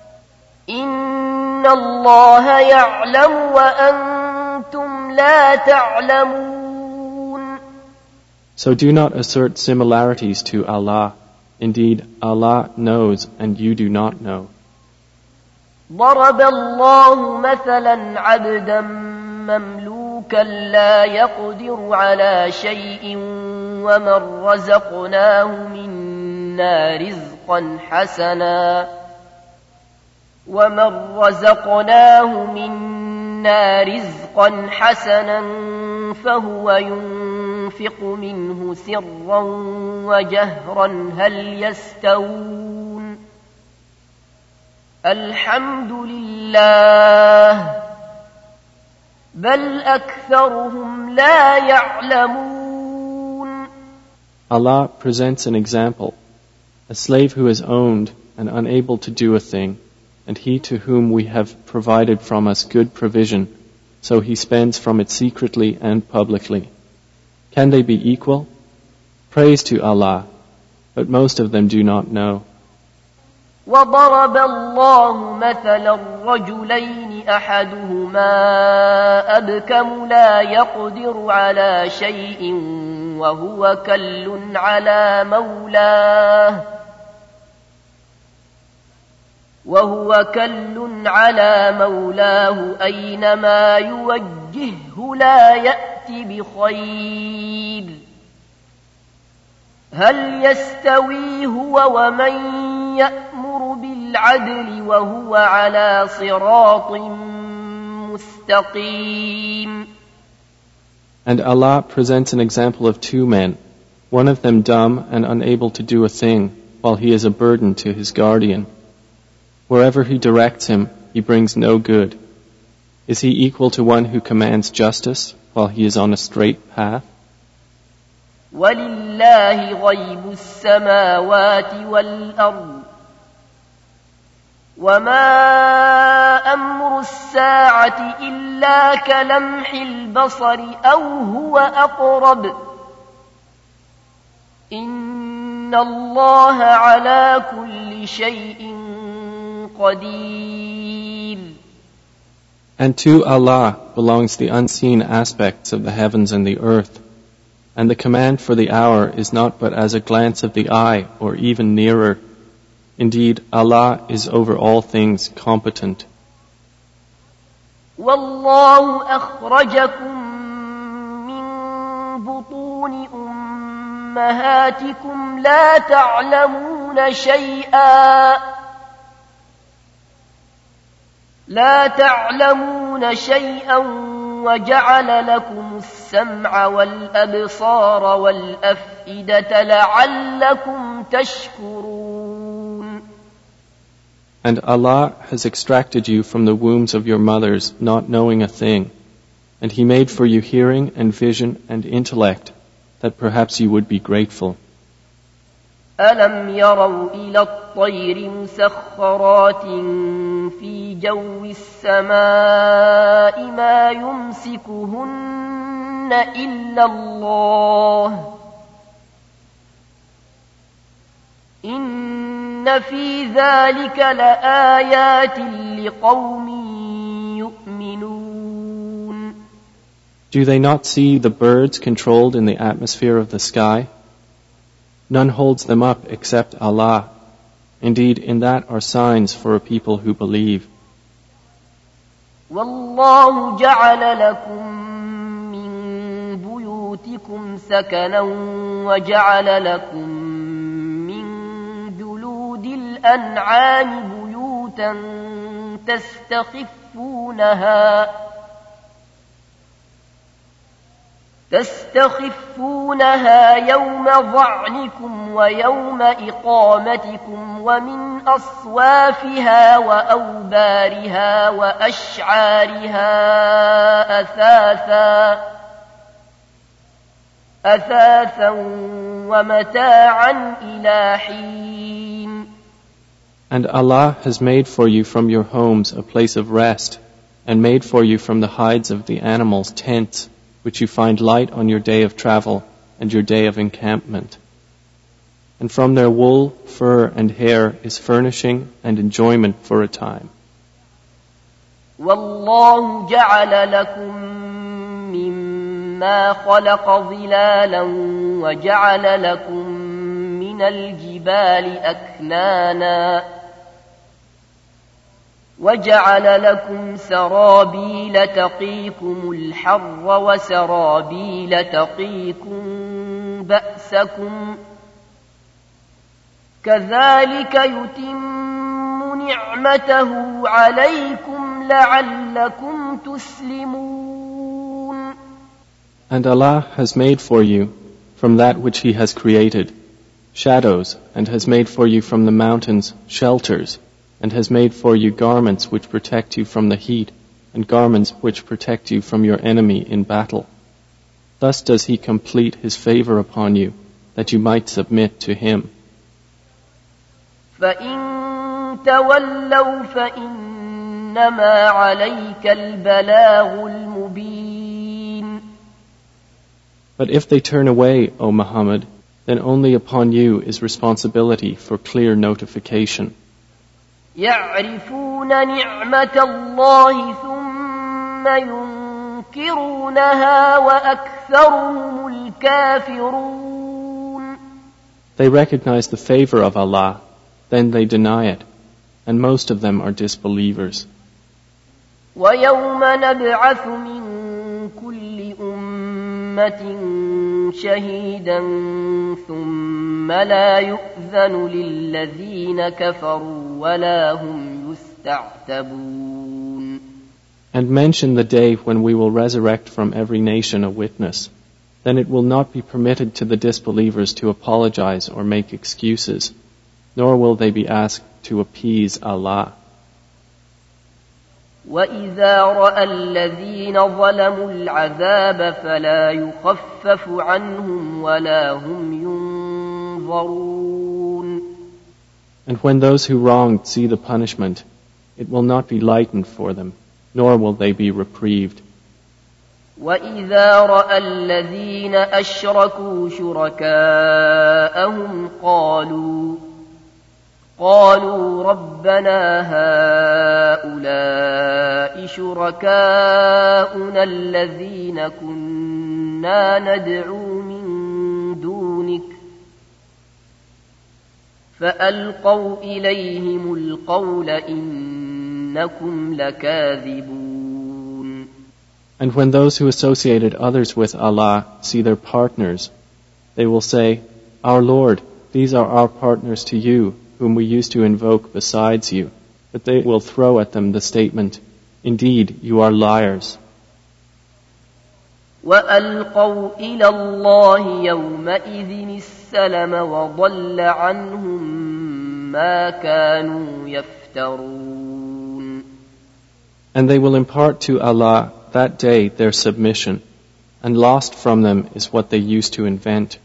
إن الله يعلم وأنتم لا تعلمون. So do not assert similarities to Allah. Indeed, Allah knows and you do not know. ضرب الله مثلا عبدا مملوكا لا يقدر على شيء ومن رزقناه منا رزقا حسنا فهو ينفق منه سرا وجهرا هل يستوون الحمد لله بل أكثرهم لا يعلمون. Allah presents an example, a slave who is owned and unable to do a thing, and he to whom we have provided from us good provision, so he spends from it secretly and publicly. Can they be equal? Praise to Allah, but most of them do not know. وضرب الله مثلا رجلين أحدهما أبكم لا يقدر على شيء وهو كل على مولاه أينما يوجهه لا يأتي بخير هل يستوي هو ومن يأمر بالعدل وهو على صراط مستقيم. And Allah presents an example of two men, one of them dumb and unable to do a thing, while he is a burden to his guardian. Wherever he directs him, he brings no good. Is he equal to one who commands justice, while he is on a straight path? وَلِلَّهِ غَيْبُ السَّمَاوَاتِ وَالْأَرْضِ وَمَا أَمْرُ السَّاعَةِ إِلَّا كَلَمْحِ الْبَصَرِ أَوْ هُوَ أَقْرَبُ إِنَّ اللَّهَ عَلَى كُلِّ شَيْءٍ قَدِيرٌ. And to Allah belongs the unseen aspects of the heavens and the earth, and the command for the hour is not but as a glance of the eye or even nearer. Indeed, Allah is over all things competent. وَاللَّهُ أَخْرَجَكُم مِّن بُطُونِ أمهاتكم لا تعلمون شيئا وجعل لكم السمع والأبصار والأفئدة لعلكم تشكرون. And Allah has extracted you from the wombs of your mothers, not knowing a thing, and He made for you hearing and vision and intellect, that perhaps you would be grateful. أَلَمْ يَرَوْا إِلَى الطَّيْرِ مُسَخَّرَاتٍ فِي جَوِّ السَّمَاءِ مَا يُمْسِكُهُنَّ إِلَّا اللَّهُ إِنَّ فِي ذَلِكَ لَآيَاتٍ لِقَوْمٍ يُؤْمِنُونَ. Do they not see the birds controlled in the atmosphere of the sky? None holds them up except Allah. Indeed, in that are signs for a people who believe. وَاللَّهُ جَعَلَ لَكُم مِّن بُيُوتِكُمْ سَكَنًا وَجَعَلَ لَكُم مِّن جُلُودِ الْأَنْعَامِ بُيُوتًا تستخفونها يوم ظعنكم ويوم إقامتكم ومن أصوافها وأوبارها وأشعارها أثاثا ومتاعا إلى حين. And Allah has made for you from your homes a place of rest, and made for you from the hides of the animals tents, which you find light on your day of travel and your day of encampment. And from their wool, fur, and hair is furnishing and enjoyment for a time. وَاللَّهُ جَعَلَ لَكُم مِّمَّا خَلَقَ ظِلَالًا وَجَعَلَ لَكُم مِّنَ الْجِبَالِ أَكْنَانًا وَجَعَلَ لَكُمْ سَرَابِيلَ تَقِيكُمُ الْحَرَّ وَسَرَابِيلَ تَقِيكُم بَأْسَكُمْ كَذَلِكَ يُتِمُّ نِعْمَتَهُ عَلَيْكُمْ لَعَلَّكُمْ تُسْلِمُونَ. And Allah has made for you from that which He has created shadows, and has made for you from the mountains shelters, and has made for you garments which protect you from the heat, and garments which protect you from your enemy in battle. Thus does He complete His favor upon you, that you might submit to Him. فَإِن تَوَلَّوْا فَإِنَّمَا عَلَيْكَ الْبَلَاغُ الْمُبِينُ. But if they turn away, O Muhammad, then only upon you is responsibility for clear notification. يَعْرِفُونَ نِعْمَةَ اللَّهِ ثُمَّ يُنكِرُونَهَا وَأَكْثَرُهُمُ الْكَافِرُونَ. They recognize the favor of Allah, then they deny it, and most of them are disbelievers. وَيَوْمَ نَبْعَثُ مِن كُلِّ أُمَّةٍ شَهِيدًا ثُمَّ لَا يُؤْذَنُ لِلَّذِينَ كَفَرُوا وَلَا هُمْ يُسْتَعْتَبُونَ. And mention the day when we will resurrect from every nation a witness. Then it will not be permitted to the disbelievers to apologize or make excuses, nor will they be asked to appease Allah. وَإِذَا رَأَى الَّذِينَ ظَلَمُوا الْعَذَابَ فَلَا يُخَفَّفُ عَنْهُمْ وَلَا هُمْ يُنظَرُونَ. And when those who wronged see the punishment, it will not be lightened for them, nor will they be reprieved. وَإِذَا رَأَى الَّذِينَ أَشْرَكُوا شُرَكَاءَهُمْ قالوا رَبَّنَا هَؤُلَاءِ شُرَكَاؤُنَا الَّذِينَ كُنَّا نَدْعُو مِن دُونِكَ فَأَلْقَوْا إِلَيْهِمُ الْقَوْلَ إِنَّكُمْ لَكَاذِبُونَ. And when those who associated others with Allah see their partners, They will say, Our Lord, these are our partners to you, whom we used to invoke besides you. But they will throw at them the statement, Indeed, you are liars. وألقوا إلى الله يومئذ السلم وضل عنهم ما كانوا يفترون. And they will impart to Allah that day their submission, and lost from them is what they used to invent.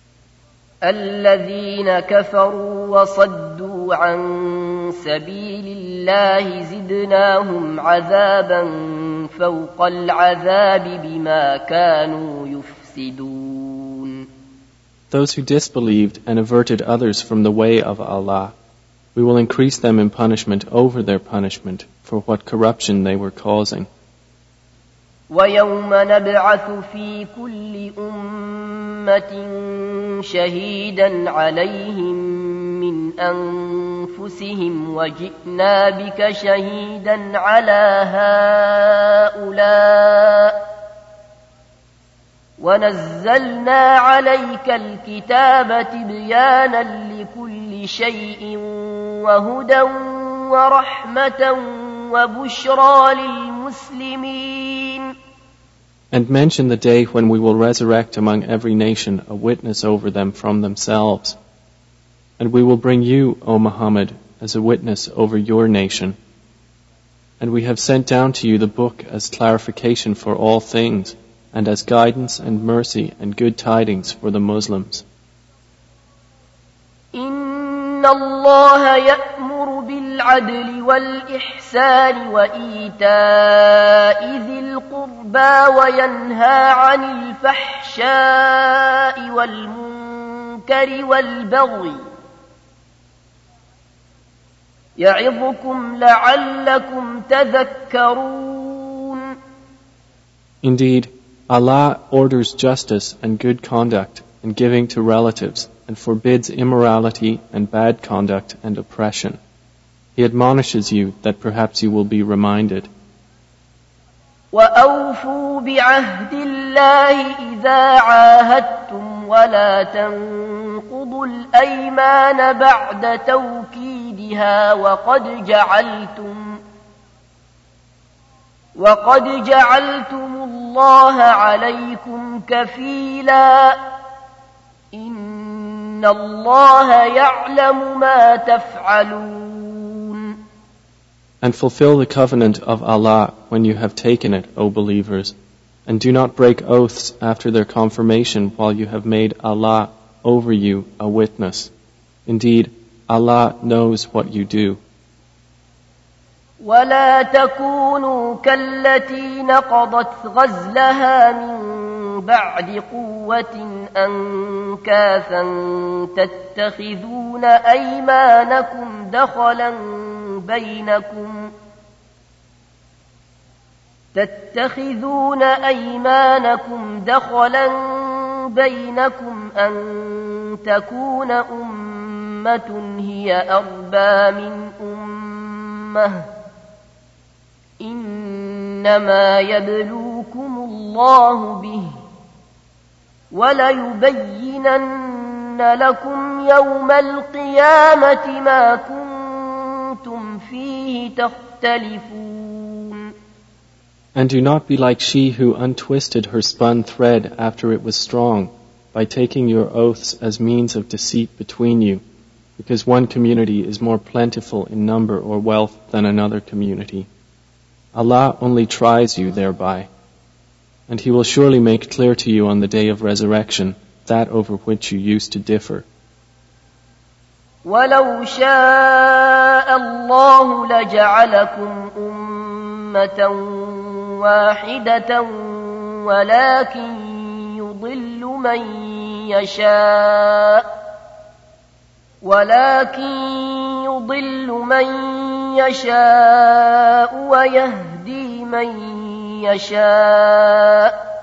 الذين كفروا وصدوا عن سبيل الله زدناهم عذابا فوق العذاب بما كانوا يفسدون. Those who disbelieved and averted others from the way of Allah, we will increase them in punishment over their punishment for what corruption they were causing. ويوم نبعث في كل أمة شهيدا عليهم من أنفسهم وجئنا بك شهيدا على هؤلاء ونزلنا عليك الكتاب تبيانا لكل شيء وهدى ورحمة وبشرى للمسلمين. And mention the day when we will resurrect among every nation a witness over them from themselves. And we will bring you, O Muhammad, as a witness over your nation. And we have sent down to you the book as clarification for all things, and as guidance and mercy and good tidings for the Muslims. إن الله يأمر بالعدل والإحسان وإيتاء ذي القربى وينهى عن الفحشاء والمنكر والبغي يعظكم لعلكم تذكرون. Indeed, Allah orders justice and good conduct and giving to relatives, and forbids immorality and bad conduct and oppression. He admonishes you that perhaps you will be reminded. وَأَوْفُوا بِعَهْدِ اللَّهِ إِذَا عَاهَدتُّمْ وَلَا تَنقُضُوا الْأَيْمَانَ بَعْدَ تَوْكِيدِهَا وَقَدْ جَعَلْتُمُ اللَّهَ عَلَيْكُمْ كَفِيلًا إِنَّ اللَّهَ يَعْلَمُ مَا تَفْعَلُونَ. And fulfill the covenant of Allah when you have taken it, O believers, and do not break oaths after their confirmation while you have made Allah over you a witness. Indeed, Allah knows what you do. ولا تكونوا كالتي نقضت غزلها من بعد قوة أنكاثا تتخذون أيمانكم دخلا بينكم أن تكون أمة هي أربى من أمة إنما يبلوكم الله به وليبينن لكم يوم القيامة ما كنتم فيه تختلفون. And do not be like she who untwisted her spun thread after it was strong, by taking your oaths as means of deceit between you, because one community is more plentiful in number or wealth than another community. Allah only tries you thereby, and He will surely make clear to you on the day of resurrection that over which you used to differ. وَلَوْ شَاءَ اللَّهُ لَجَعَلَكُمْ أُمَّةً واحدة ولكن يضل من يشاء ويهدي من يشاء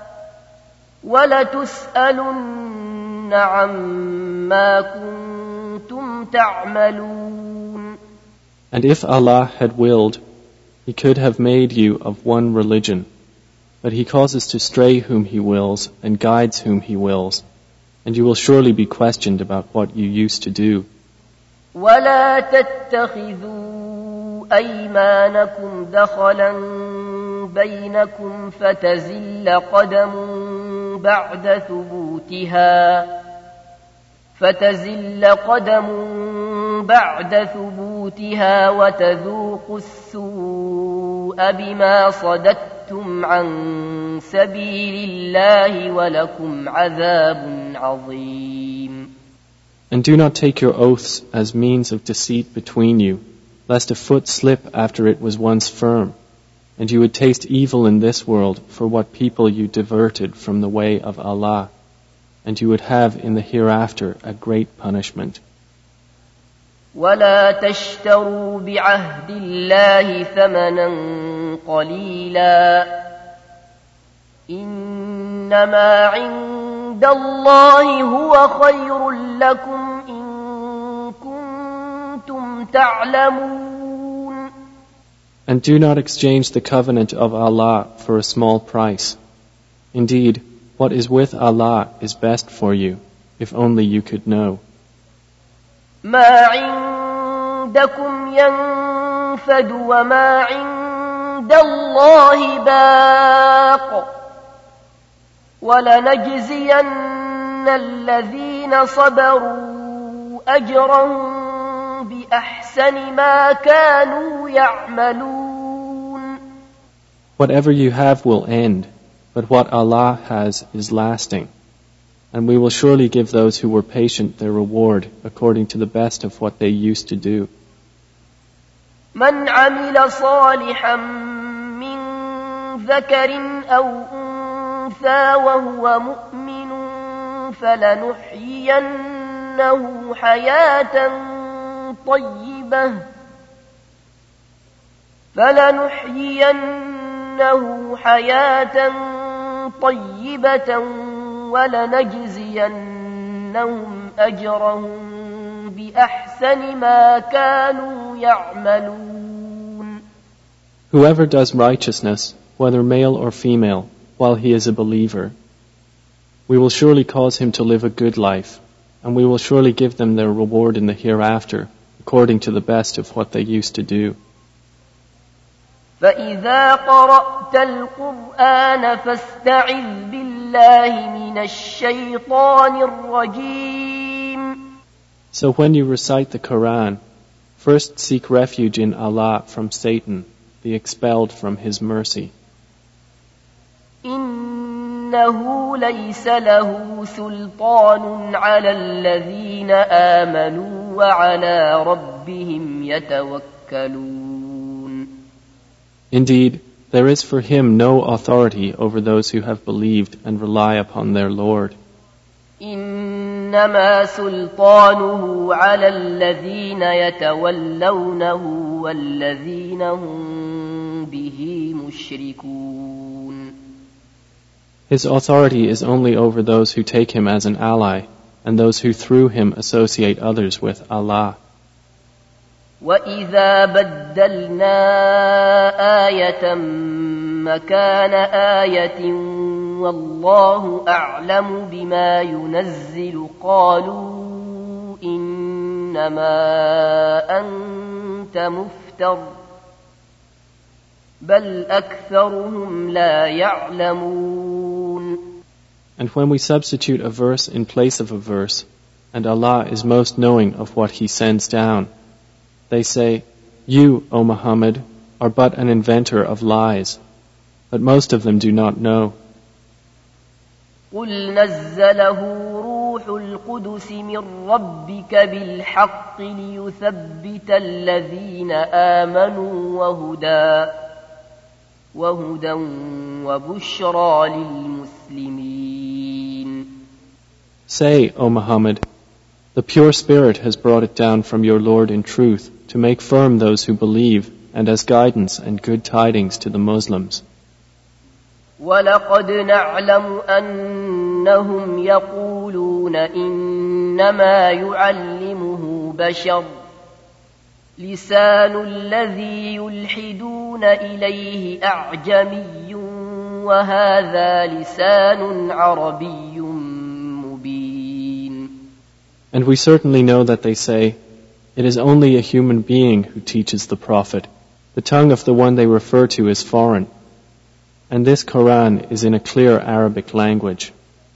ولتسألن عما كنتم تعملون. And if Allah had willed, He could have made you of one religion, but He causes to stray whom He wills and guides whom He wills. and you will surely be questioned about what you used to do. ولا تتخذوا أيمانكم دخلا بينكم فتزل قدم بعد ثبوتها وتذوقوا السوء بما صددتم عن سبيل الله ولكم عذاب عظيم. And do not take your oaths as means of deceit between you, lest a foot slip after it was once firm, and you would taste evil in this world for what people you diverted from the way of Allah, and you would have in the hereafter a great punishment. ولا تشتروا بعهد الله ثمنا قليلا إنما عند الله هو خير لكم إن كنتم تعلمون. And do not exchange the covenant of Allah for a small price. Indeed, what is with Allah is best for you, if only you could know. ما عندكم ينفد وما عند الله باق ولنجزين الذين صبروا أجرهم بأحسن ما كانوا يعملون. Whatever you have will end, but what Allah has is lasting. And we will surely give those who were patient their reward according to the best of what they used to do. من عمل صالحا من ذكر أو أنثى وهو مؤمن فلنحيينه حياة طيبة ولنجزينهم أجرهم بأحسن ما كانوا يعملون. Whoever does righteousness, whether male or female, while he is a believer, we will surely cause him to live a good life, and we will surely give them their reward in the hereafter, according to the best of what they used to do. فإذا قرأت القرآن فاستعذ بالله من الشيطان الرجيم. So when you recite the Quran, first seek refuge in Allah from Satan, the expelled from His mercy. إنه ليس له سلطان على الذين آمنوا وعلى ربهم يتوكلون. Indeed, there is for him no authority over those who have believed and rely upon their Lord. إنما سلطانه على الذين يتولونه والذين هم به مشركون. His authority is only over those who take him as an ally and those who through him associate others with Allah. وَإِذَا بَدَّلْنَا آيَةً مَكَانَ آيَةٍ وَاللَّهُ أَعْلَمُ بِمَا يُنَزِّلُ قَالُوا إِنَّمَا أَنْتَ مُفْتَرٍ بَلْ أَكْثَرُهُمْ لَا يَعْلَمُونَ. And when we substitute a verse in place of a verse, and Allah is most knowing of what He sends down, they say, "You, O Muhammad, are but an inventor of lies," but most of them do not know. قُلْ نَزَّلَهُ رُوحُ الْقُدُسِ مِنْ رَبِّكَ بِالْحَقِّ لِيُثَبِّتَ الَّذِينَ آمَنُوا وَهُدًى وَبُشْرَى لِلْمُسْلِمِينَ. Say, O Muhammad, the pure Spirit has brought it down from your Lord in truth to make firm those who believe and as guidance and good tidings to the Muslims. وَلَقَدْ نَعْلَمُ أَنَّهُمْ يَقُولُونَ إِنَّمَا يُعَلِّمُهُ بَشَرٌ لِسَانُ الَّذِي يُلْحِدُونَ إِلَيْهِ أَعْجَمِيٌّ وَهَذَا لِسَانٌ عَرَبِيٌّ مُبِينٌ. And we certainly know that they say, "It is only a human being who teaches the Prophet. The tongue of the one they refer to is foreign." And this Quran is in a clear Arabic language.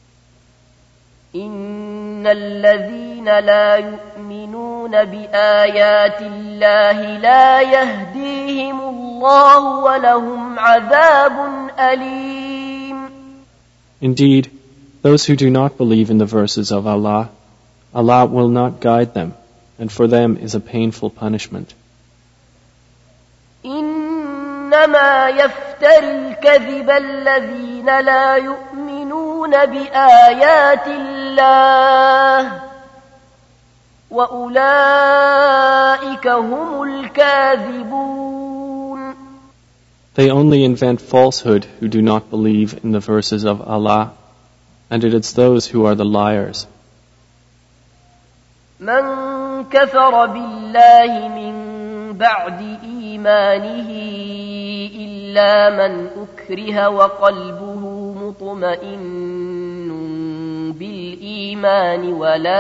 إن الذين لا يؤمنون بآيات الله لا يهديهم الله ولهم عذاب أليم. Indeed, those who do not believe in the verses of Allah, Allah will not guide them, and for them is a painful punishment. إنما يفتر الكذب الذين لا يؤمنون بآيات الله وأولئك هم الكاذبون. They only invent falsehood who do not believe in the verses of Allah, and it is those who are the liars. من كفر بالله من بعد إيمانه إلا من أكره وقلبه مطمئن بالإيمان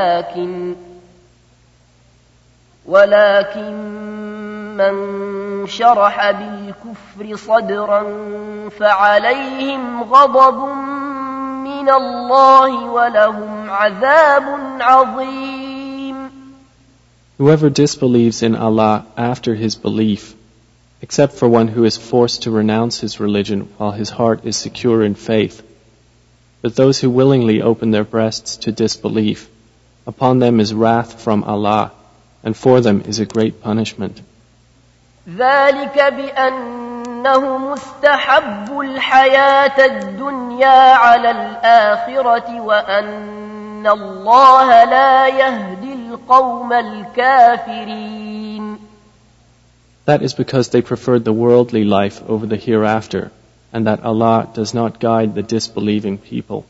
ولكن من شرح بالكفر صدرا فعليهم غضب من الله ولهم عذاب عظيم. Whoever disbelieves in Allah after his belief, except for one who is forced to renounce his religion while his heart is secure in faith, but those who willingly open their breasts to disbelief, upon them is wrath from Allah, and for them is a great punishment. ذلك بأنهم استحبوا الحياة الدنيا على الآخرة وأن الله لا يهدي القوم الكافرين. That is because they preferred the worldly life over the hereafter, and that Allah does not guide the disbelieving people.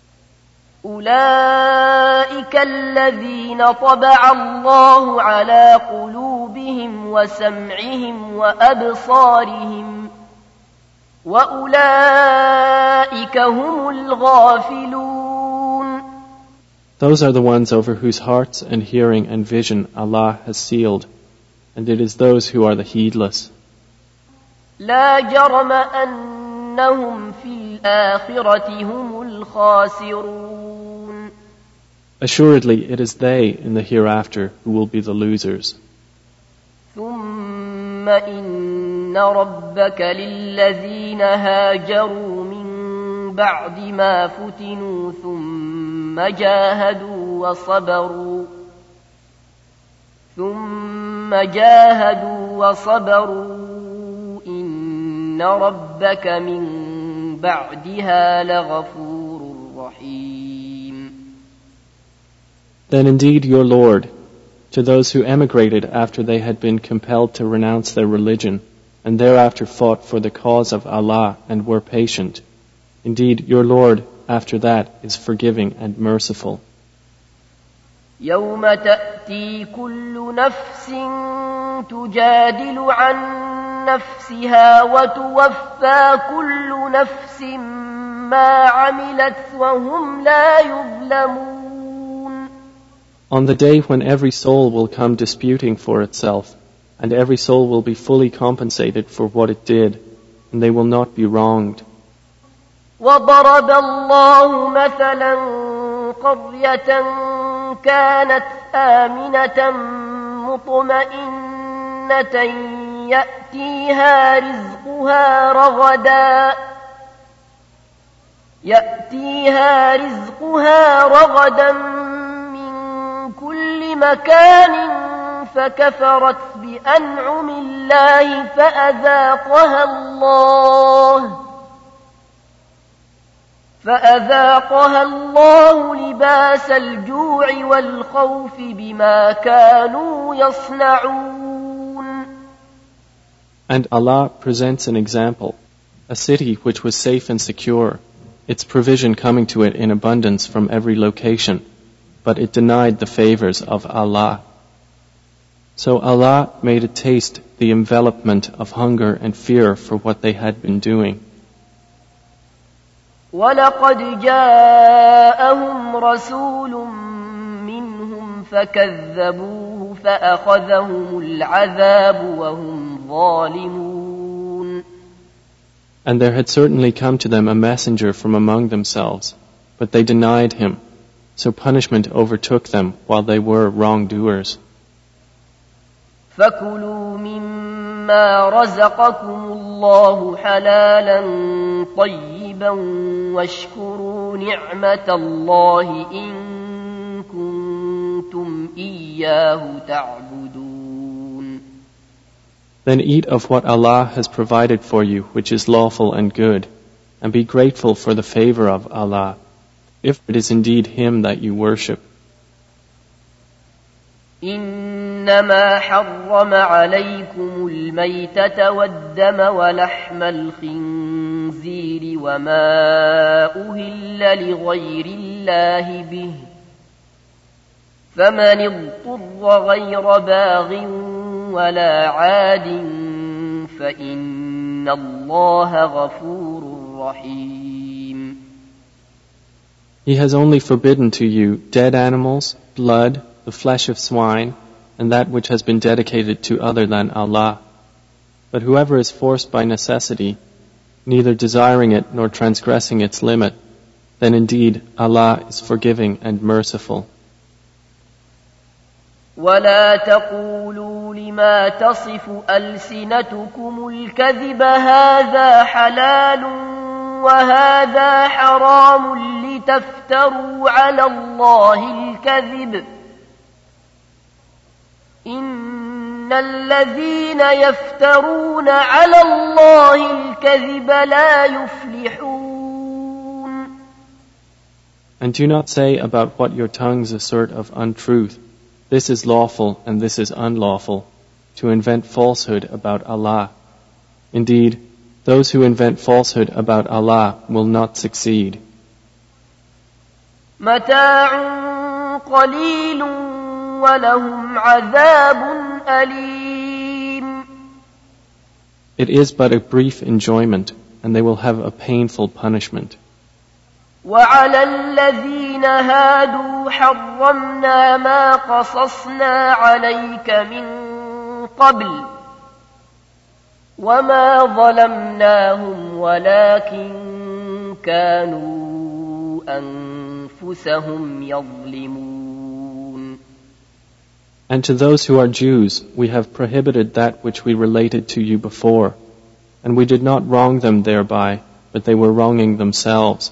أولئك الذين طبع الله على قلوبهم وسمعهم وأبصارهم وأولئك هم الغافلون. Those are the ones over whose hearts and hearing and vision Allah has sealed, and it is those who are the heedless. لا جرم أنهم في الآخرة هم الخاسرون. Assuredly, it is they in the hereafter who will be the losers. ثم إن ربك للذين هاجروا من بعد ما فتنوا ثم جاهدوا وصبروا إن ربك من بعدها لغفور رحيم. Then indeed your Lord, to those who emigrated after they had been compelled to renounce their religion, and thereafter fought for the cause of Allah and were patient, indeed your Lord after that is forgiving and merciful. يوم تأتي كل نفس تجادل عن نفسها وتوفى كل نفس ما عملت وهم لا يظلمون. On the day when every soul will come disputing for itself, and every soul will be fully compensated for what it did, and they will not be wronged. وضرب الله مثلا قرية كانت آمنة مطمئنة يأتيها رزقها رغدا من كل مكان فكفرت بأنعم الله فأذاقها الله لباس الجوع والخوف بما كانوا يصنعون. And Allah presents an example, a city which was safe and secure, its provision coming to it in abundance from every location, but it denied the favors of Allah. So Allah made it taste the envelopment of hunger and fear for what they had been doing. وَلَقَدْ جَاءَهُمْ رَسُولٌ مِّنْهُمْ فكذبوه فأخذهم العذاب وهم ظالمون. And there had certainly come to them a messenger from among themselves, but they denied him, so punishment overtook them while they were wrongdoers. فكلوا مما رزقكم الله حلالا طيبا واشكروا نعمة الله إن كنتم إياه تعبدون. Then eat of what Allah has provided for you, which is lawful and good, and be grateful for the favor of Allah, if it is indeed Him that you worship. إنما حرم عليكم الميتة والدم ولحم الخنزير وما أهل لغير الله به فمن اضطر غير باغ ولا عاد فإن الله غفور رحيم. He has only forbidden to you dead animals, blood, the flesh of swine, and that which has been dedicated to other than Allah. But whoever is forced by necessity, neither desiring it nor transgressing its limit, then indeed Allah is forgiving and merciful. ولا تقولوا لما تصف ألسنتكم الكذب هذا حلال وهذا حرام لتفتروا على الله الكذب إن الذين يفترون على الله الكذب لا يفلحون. And do not say about what your tongues assert of untruth, this is lawful and this is unlawful, to invent falsehood about Allah. Indeed, those who invent falsehood about Allah will not succeed. متاع قليل ولهم عذاب أليم. It is but a brief enjoyment, and they will have a painful punishment. وعلى الذين هادوا حرمنا ما قصصنا عليك من قبل وما ظلمناهم ولكن كانوا أنفسهم يظلمون. And to those who are Jews, we have prohibited that which we related to you before, and we did not wrong them thereby, but they were wronging themselves.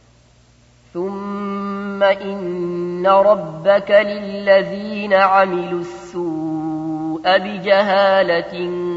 ثم إن ربك للذين عملوا السوء بجهالة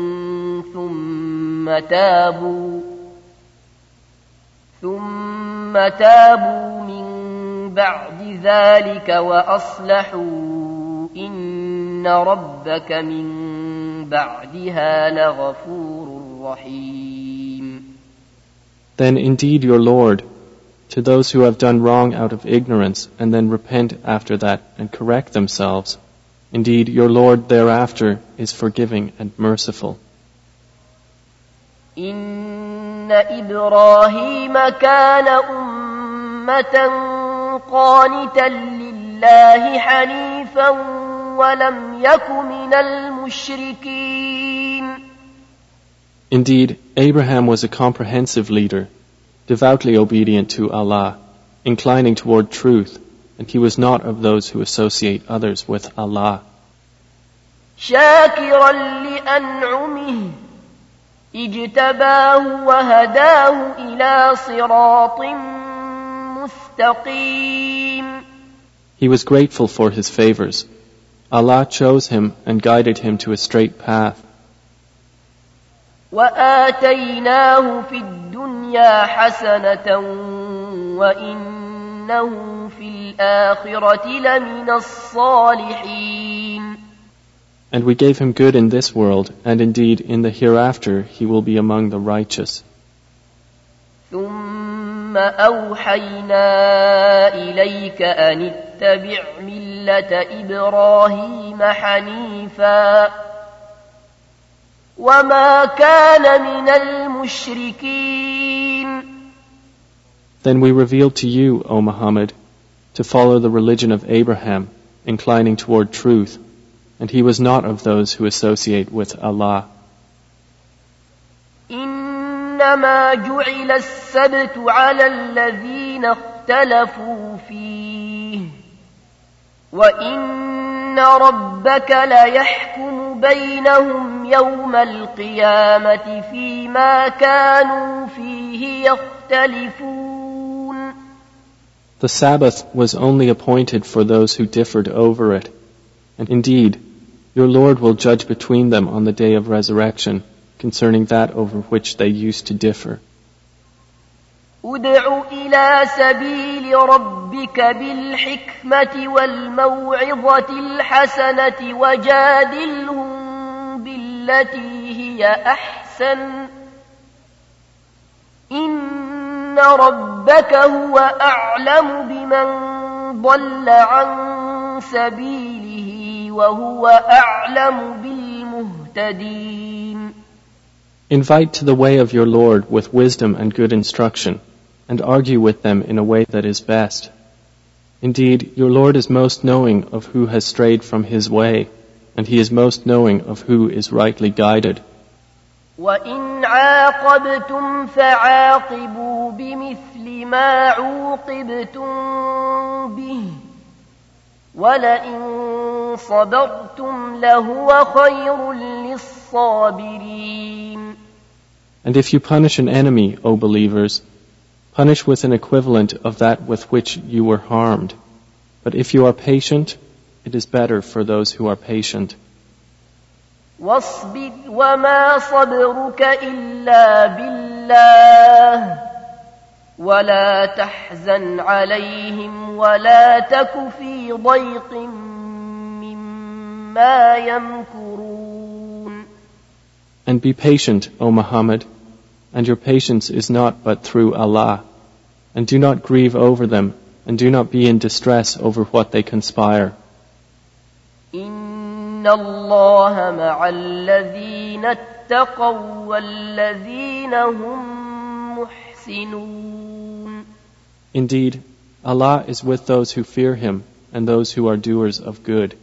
ثم تابوا من بعد ذلك وأصلحوا إن ربك من بعدها لغفور رحيم. Then indeed your Lord, to those who have done wrong out of ignorance and then repent after that and correct themselves, indeed your Lord thereafter is forgiving and merciful. إن إبراهيم كان أمة قانتا لله حنيفا ولم يك من المشركين. Indeed, Abraham was a comprehensive leader, devoutly obedient to Allah, inclining toward truth, and he was not of those who associate others with Allah. شاكرا لأنعمه اجتباه وهداه إلى صراط مستقيم. He was grateful for his favors. Allah chose him and guided him to a straight path. وآتيناه في الدنيا حسنة وإنه في الآخرة لمن الصالحين. And we gave him good in this world, and indeed in the hereafter he will be among the righteous. ثم أوحينا إليك أن اتبع ملة إبراهيم حنيفا وما كان من المشركين. Then we revealed to you, O Muhammad, to follow the religion of Abraham, inclining toward truth, and he was not of those who associate with Allah. إنما جعل السبت على الذين اختلفوا فيه وإن ربك ليحكم بينهم يوم القيامة فيما كانوا فيه يختلفون. The Sabbath was only appointed for those who differed over it, and indeed, your Lord will judge between them on the day of resurrection concerning that over which they used to differ. ادع إلى سبيل ربك بالحكمة والموعظة الحسنة وجادلهم بالتي هي أحسن إن ربك هو أعلم بمن ضل عن سبيله وهو أعلم بالمهتدين. Invite to the way of your Lord with wisdom and good instruction, and argue with them in a way that is best. Indeed, your Lord is most knowing of who has strayed from his way, and he is most knowing of who is rightly guided. وَإِنْ عَاقَبْتُمْ فَعَاقِبُوا بِمِثْلِ مَا عُوقِبْتُمْ بِهِ وَلَئِنْ صَبَرْتُمْ لَهُوَ خَيْرٌ لِلصَّابِرِينَ. And if you punish an enemy, O believers, punish with an equivalent of that with which you were harmed. But if you are patient, it is better for those who are patient. واصبر وما صبرك إلا بالله ولا تحزن عليهم ولا تك في ضيق مما يمكرون. And be patient, O Muhammad, and your patience is not but through Allah. And do not grieve over them, and do not be in distress over what they conspire. إن الله مع الذين اتقوا والذين هم محسنون. Indeed, Allah is with those who fear Him and those who are doers of good.